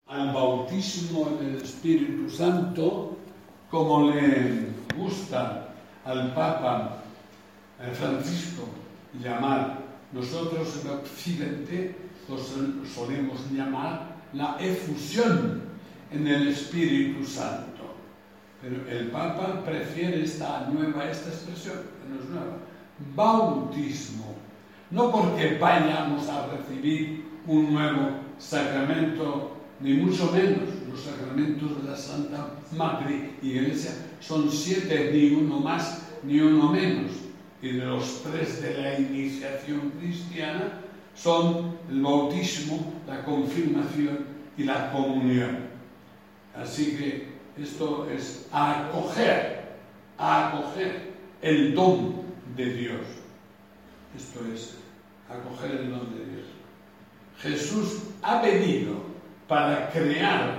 al bautismo en el Espíritu Santo, como le gusta al Papa Francisco llamar. Nosotros en Occidente lo solemos llamar la efusión en el Espíritu Santo. Pero el Papa prefiere esta expresión, que no es nueva, bautismo. No porque vayamos a recibir un nuevo sacramento, ni mucho menos. Los sacramentos de la Santa Madre Iglesia son 7, ni uno más ni uno menos. Y de los 3 de la iniciación cristiana son el bautismo, la confirmación y la comunión. Así que esto es acoger el don de Dios. Esto es acoger el don de Dios. Jesús ha venido para crear,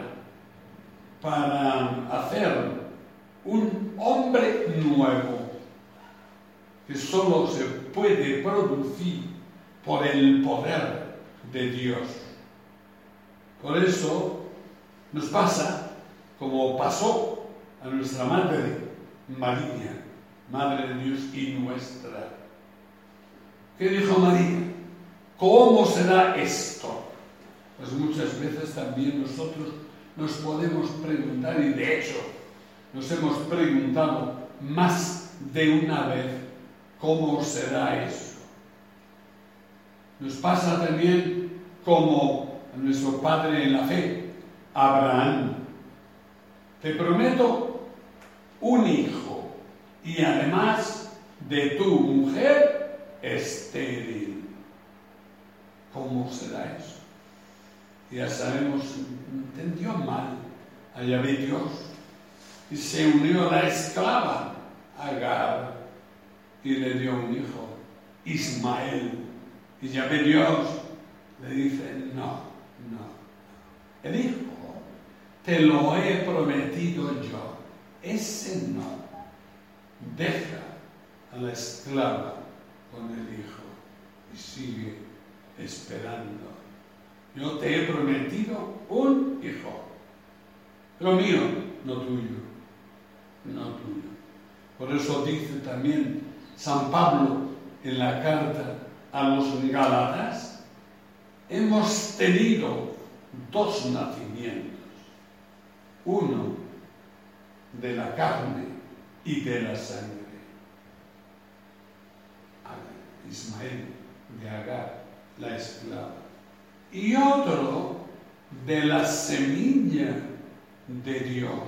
para hacer un hombre nuevo que solo se puede producir por el poder de Dios. Por eso nos pasa como pasó a nuestra Madre María, Madre de Dios y nuestra. ¿Qué dijo María? ¿Cómo será esto? Pues muchas veces también nosotros nos podemos preguntar, y de hecho nos hemos preguntado más de una vez, ¿cómo será eso? Nos pasa también como a nuestro padre en la fe, Abraham. Te prometo un hijo y además de tu mujer estéril. ¿Cómo será eso? Ya sabemos, entendió mal a Yahvé Dios y se unió a la esclava Agar y le dio un hijo, Ismael. Y Yahvé Dios le dice, no. El hijo te lo he prometido yo, ese no. Deja a la esclava con el hijo y sigue esperando. Yo te he prometido un hijo, pero mío, no tuyo. Por eso dice también San Pablo en la carta a los Gálatas, hemos tenido 2 nacimientos, uno de la carne y de la sangre. Ismael de Agar, la esclava, y otro de la semilla de Dios,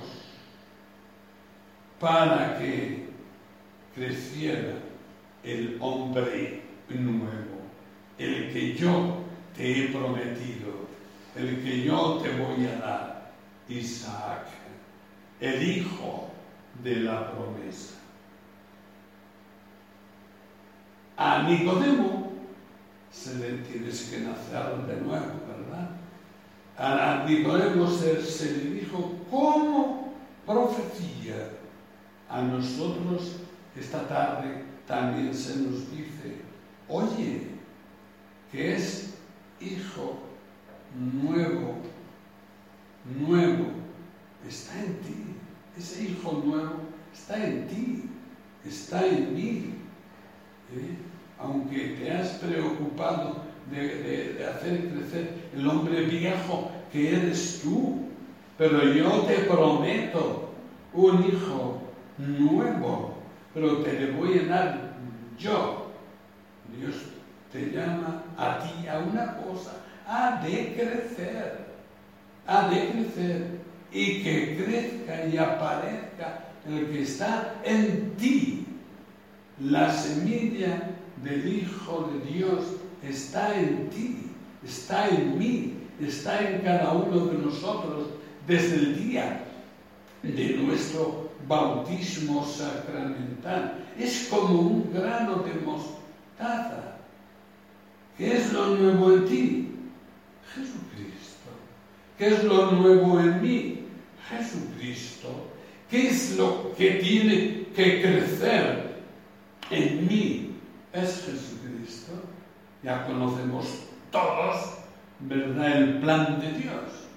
para que creciera el hombre nuevo, el que yo te he prometido, el que yo te voy a dar, Isaac, el hijo de la promesa. A Nicodemo se le tienes que nacer de nuevo, ¿verdad? A Nicodemo se le dijo como profecía. A nosotros esta tarde también se nos dice, oye, que es hijo nuevo, está en ti. Ese hijo nuevo está en ti, está en mí. Aunque te has preocupado de hacer crecer el hombre viejo que eres tú, pero yo te prometo un hijo nuevo, pero te le voy a dar yo. Dios te llama a ti a una cosa, ha de crecer, y que crezca y aparezca el que está en ti. La semilla del Hijo de Dios está en ti, está en mí, está en cada uno de nosotros desde el día de nuestro bautismo sacramental. Es como un grano de mostaza. ¿Qué es lo nuevo en ti? Jesucristo. ¿Qué es lo nuevo en mí? Jesucristo. ¿Qué es lo que tiene que crecer en mí? Es Jesucristo. Ya conocemos todos, ¿verdad?, el plan de Dios.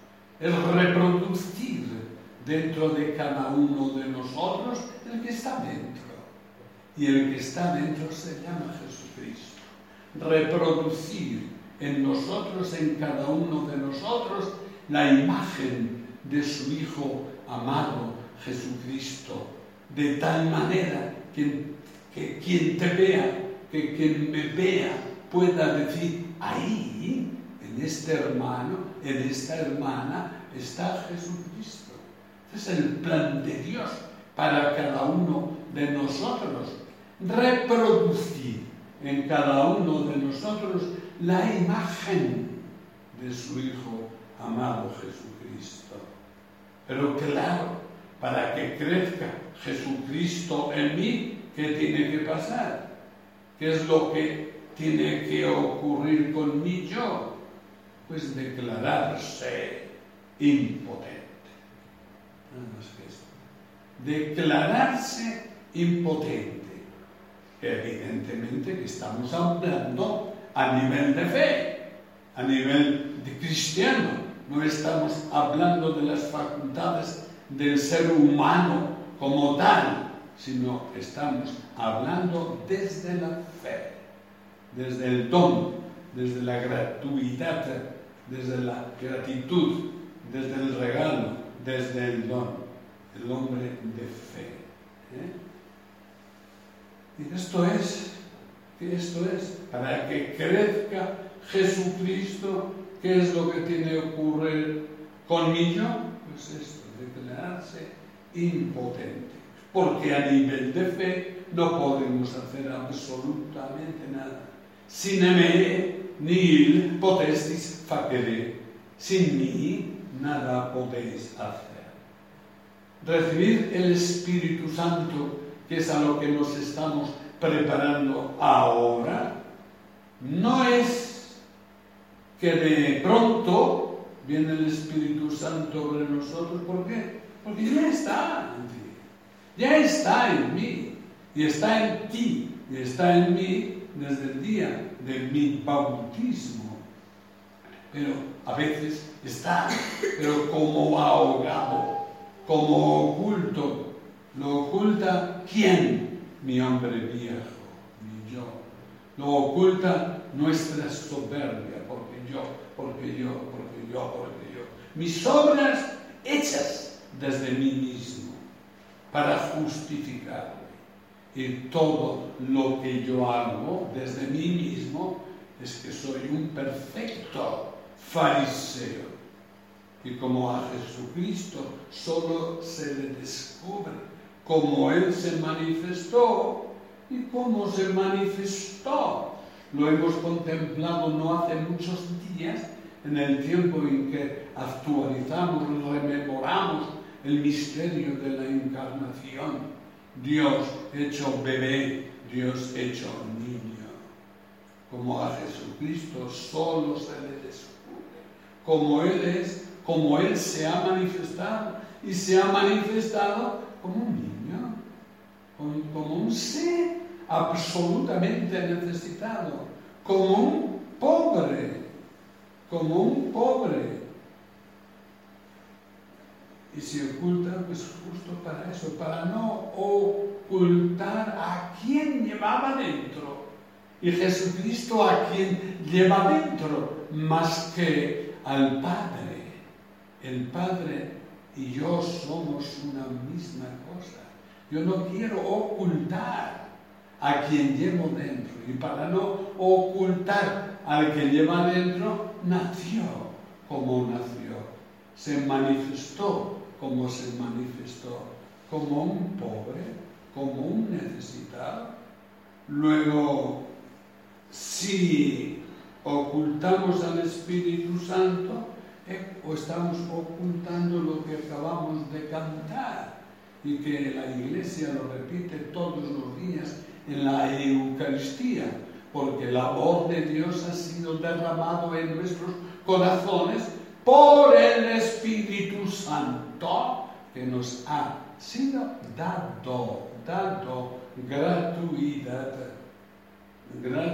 es reproducir dentro de cada uno de nosotros el que está dentro. Y el que está dentro se llama Jesucristo. Reproducir en nosotros, en cada uno de nosotros, la imagen de su Hijo amado, Jesucristo, de tal manera que quien te vea, que quien me vea, pueda decir, ahí, en este hermano, en esta hermana, está Jesucristo. Este es el plan de Dios para cada uno de nosotros. Reproducir en cada uno de nosotros la imagen de su Hijo amado Jesucristo. Pero claro, para que crezca Jesucristo en mí, ¿qué tiene que pasar? ¿Qué es lo que tiene que ocurrir con mi yo? Pues declararse impotente. Nada más que esto. Declararse impotente. Evidentemente que estamos hablando a nivel de fe, a nivel de cristiano. No estamos hablando de las facultades del ser humano como tal, sino estamos hablando desde la fe, desde el don, desde la gratuidad, desde la gratitud, desde el regalo, desde el don, el hombre de fe. Y esto es, para que crezca Jesucristo, ¿qué es lo que tiene que ocurrir conmigo? Pues esto, declararse impotente. Porque a nivel de fe no podemos hacer absolutamente nada. Sin me nihil potestis facere. Sin mí nada podéis hacer. Recibir el Espíritu Santo, que es a lo que nos estamos preparando ahora, no es que de pronto viene el Espíritu Santo sobre nosotros. ¿Por qué? Porque ya está en ti, ya está en mí, y está en ti, y está en mí desde el día de mi bautismo. Pero a veces está, pero como ahogado, como oculto. ¿Lo oculta quién? Mi hombre viejo, mi yo. Lo oculta nuestra soberbia, porque yo. Mis obras hechas desde mí mismo para justificarme. Y todo lo que yo hago desde mí mismo es que soy un perfecto fariseo. Y como a Jesucristo solo se le descubre cómo Él se manifestó y cómo se manifestó. Lo hemos contemplado no hace muchos días, en el tiempo en que actualizamos, rememoramos el misterio de la encarnación. Dios hecho bebé, Dios hecho niño. Como a Jesucristo solo se le descubre como Él es, como Él se ha manifestado, y se ha manifestado como un niño, como un ser absolutamente necesitado, como un pobre. Y se oculta, pues justo para eso, para no ocultar a quien llevaba dentro. Y Jesucristo a quien lleva dentro, más que al Padre. El Padre y yo somos una misma cosa. Yo no quiero ocultar a quien llevo dentro. Y para no ocultar al que lleva dentro, nació como nació. Se manifestó como se manifestó. Como un pobre, como un necesitado. Luego, si ocultamos al Espíritu Santo, o estamos ocultando lo que acabamos de cantar y que la Iglesia lo repite todos los días en la Eucaristía, porque el amor de Dios ha sido derramado en nuestros corazones por el Espíritu Santo que nos ha sido dado gratuidad.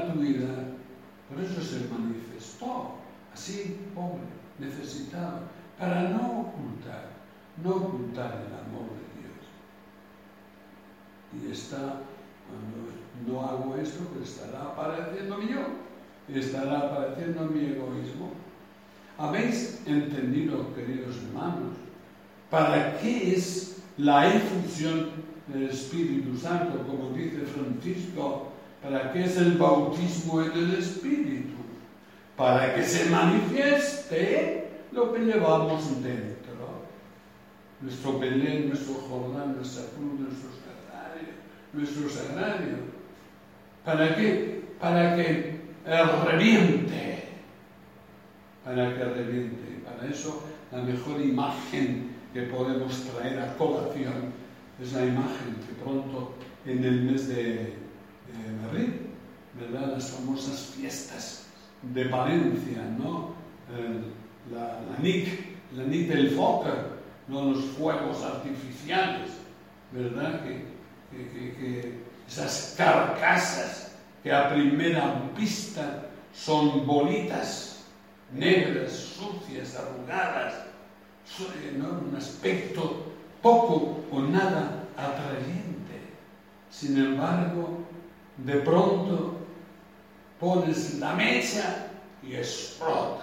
Por eso se manifestó así, pobre, necesitado, para no ocultar el amor de Dios. Y cuando no hago esto, pues estará apareciendo mi yo, estará apareciendo mi egoísmo. ¿Habéis entendido, queridos hermanos, para qué es la efusión del Espíritu Santo? Como dice Francisco, ¿para qué es el bautismo en el Espíritu? Para que se manifieste lo que llevamos dentro. Nuestro Belén, nuestro Jordán, nuestra cruz, nuestro sagrario. ¿Para qué? Para que reviente. Para que reviente. Para eso la mejor imagen que podemos traer a colación es la imagen que pronto en el mes de abril, ¿verdad? Las famosas fiestas de Valencia, ¿no? La nit del foc, ¿no? Los fuegos artificiales, ¿verdad? Que esas carcasas que a primera vista son bolitas negras, sucias, arrugadas, ¿no? Un aspecto poco o nada atrayente. Sin embargo, de pronto pones la mecha y explota.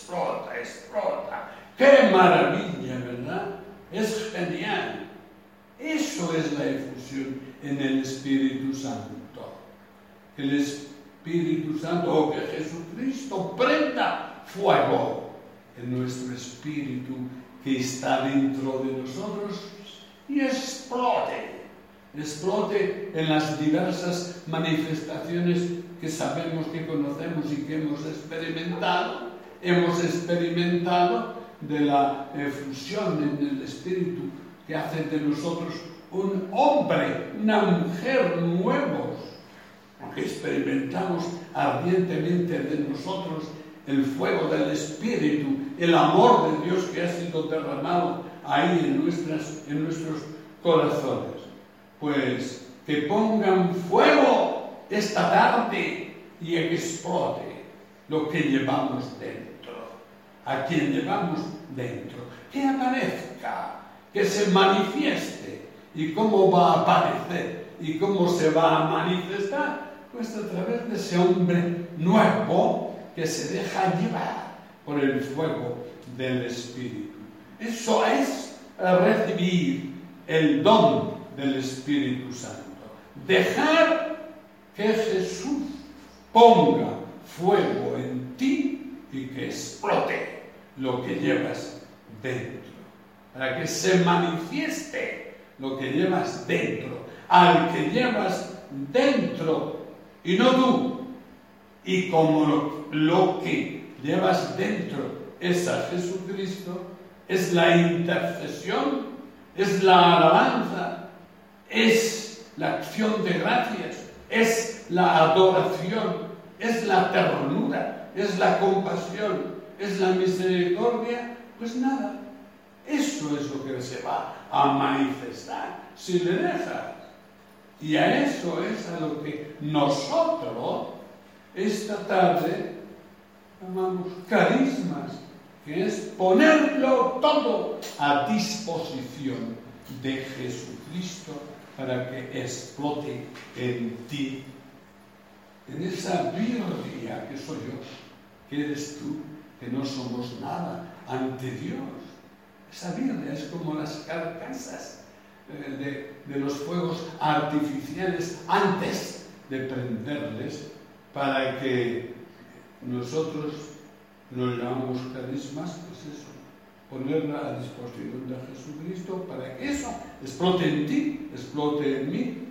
¡Qué maravilla!, ¿verdad? Es genial. Eso es la efusión en el Espíritu Santo. Que el Espíritu Santo, o que Jesucristo prenda fuego en nuestro espíritu que está dentro de nosotros y explote en las diversas manifestaciones que sabemos, que conocemos y que hemos experimentado. Hemos experimentado de la efusión en el espíritu que hace de nosotros un hombre, una mujer nuevos, porque experimentamos ardientemente de nosotros el fuego del Espíritu, el amor de Dios que ha sido derramado ahí en nuestros corazones. Pues que pongan fuego esta tarde y explote lo que llevamos dentro, a quien llevamos dentro, que aparezca, que se manifieste. ¿Y cómo va a aparecer? ¿Y cómo se va a manifestar? Pues a través de ese hombre nuevo que se deja llevar por el fuego del Espíritu. Eso es recibir el don del Espíritu Santo. Dejar que Jesús ponga fuego en ti y que explote lo que llevas dentro. Para que se manifieste lo que llevas dentro. Al que llevas dentro y no tú. Y como lo que llevas dentro es a Jesucristo, es la intercesión, es la alabanza, es la acción de gracias, es la adoración, es la ternura, es la compasión, es la misericordia, pues nada, eso es lo que se va a manifestar si le dejas. Y a eso es a lo que nosotros esta tarde llamamos carismas, que es ponerlo todo a disposición de Jesucristo para que explote en ti, en esa birria que soy yo, que eres tú, que no somos nada ante Dios. Esa birria es como las carcasas de los fuegos artificiales antes de prenderles, para que nosotros nos llamamos carismas, pues eso, ponerla a disposición de Jesucristo para que eso explote en ti, explote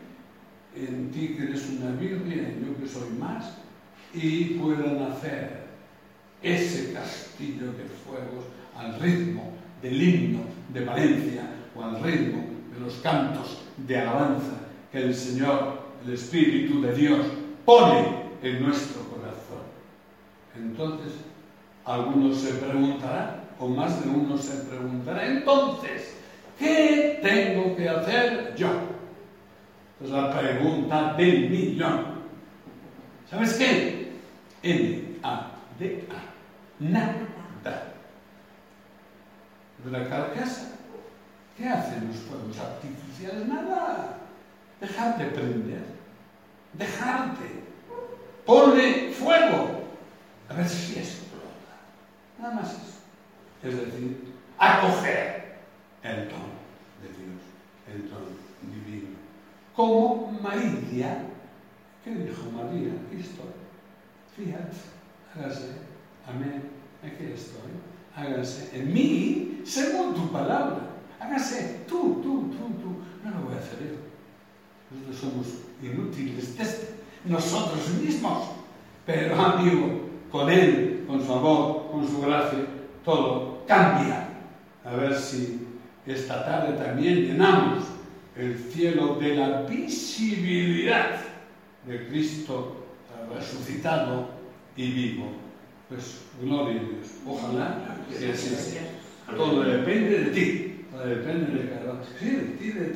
en ti que eres una birria, en yo que soy más, y puedan hacer ese castillo de fuegos al ritmo del himno de Valencia o al ritmo de los cantos de alabanza que el Señor, el Espíritu de Dios, pone en nuestro corazón. Entonces, algunos se preguntarán, o más de uno se preguntará, entonces, ¿qué tengo que hacer yo? Es la pregunta del millón. ¿Sabes qué? N-A-D-A. Nada. de la carcasa. ¿Qué hacen los fuegos artificiales? Nada. Dejarte prender. Dejarte. Ponle fuego. A ver si explota. Nada más eso. Es decir, acoger el don de Dios, el don divino. Como María, ¿qué dijo María? Aquí estoy. Fíjate, hágase, amén, aquí estoy. Hágase en mí según tu palabra. Hágase tú. No lo voy a hacer yo. Nosotros somos inútiles desde nosotros mismos. Pero amigo, con Él, con su amor, con su gracia, todo cambia. A ver si esta tarde también llenamos el cielo de la visibilidad de Cristo resucitado y vivo. Pues gloria a Dios. Ojalá que así sea. Todo depende de ti. Todo depende de cada uno. Sí, de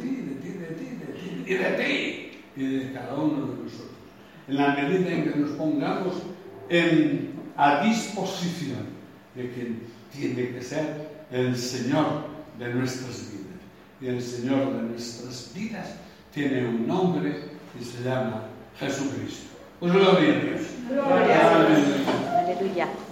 ti y de cada uno de nosotros. En la medida en que nos pongamos a disposición de quien tiene que ser el Señor de nuestras vidas. Y el Señor de nuestras vidas tiene un nombre y se llama Jesucristo. Pues gloria a Dios. Gloria a Dios. Aleluya.